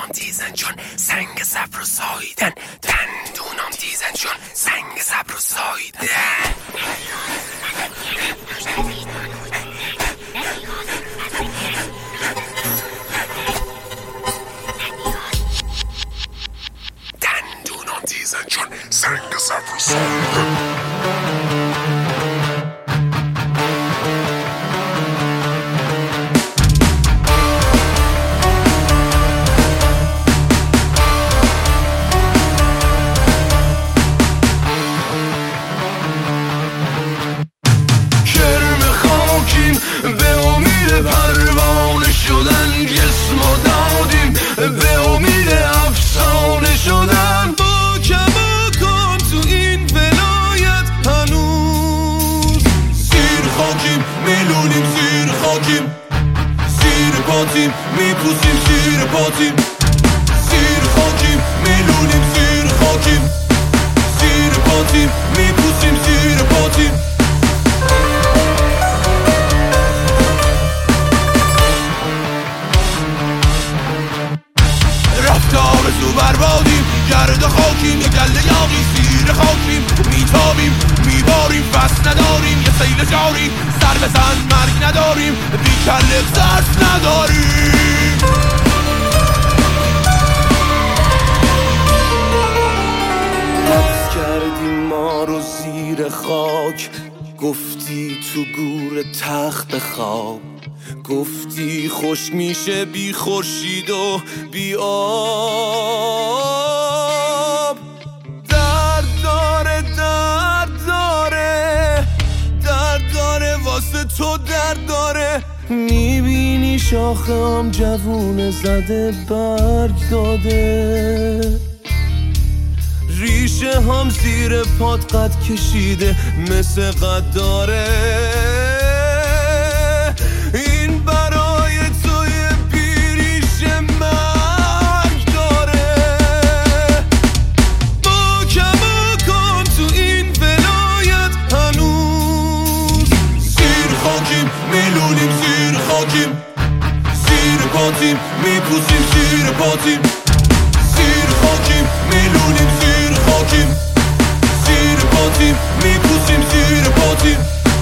دندونام دیزن چون سنگ صبر و ساییدن، دندونام دیزن چون سنگ صبر و ساییدن. دندونام دیزن چون سنگ صبر و ساییدن. به امید پروانه شدن جسم و دادیم، به امید افسانه شدن. با کماکان تو این ولایت هنوز زیر خاکیم، میلونیم زیر خاکیم، زیر پاتیم میپوسیم زیر پاتیم، زیر خاکیم میلونیم زیر خاکیم، زیر پاتیم میپوسیم زیر پاتیم. آرزو بربادیم، گرد خاکیم، یه گله یاقی زیر خاکیم، میتابیم میباریم، فصل نداریم، یه سیل جاری سر بزن مرگ نداریم، بی کله ترس نداریم. حبس کردیم ما رو زیر خاک، گفتی تو گور تخت خواب، گفتی خوش میشه بی خورشید و بی آب. درد داره درد داره درد داره واسه تو درد داره. میبینی شاخه هم جوونه زده برگ داده، ریشه هم زیر پات قد کشیده مثل قد داره. این برای توی بیریش مرگ داره. با کماکان تو این ولایت هنوز زیر خاکیم، میلونیم زیر خاکیم، زیر پاتیم میپوسیم زیر پاتیم، زیر خاکیم میلونیم زیر خاکیم، زیر پاتیم میپوسیم زیر پاتیم.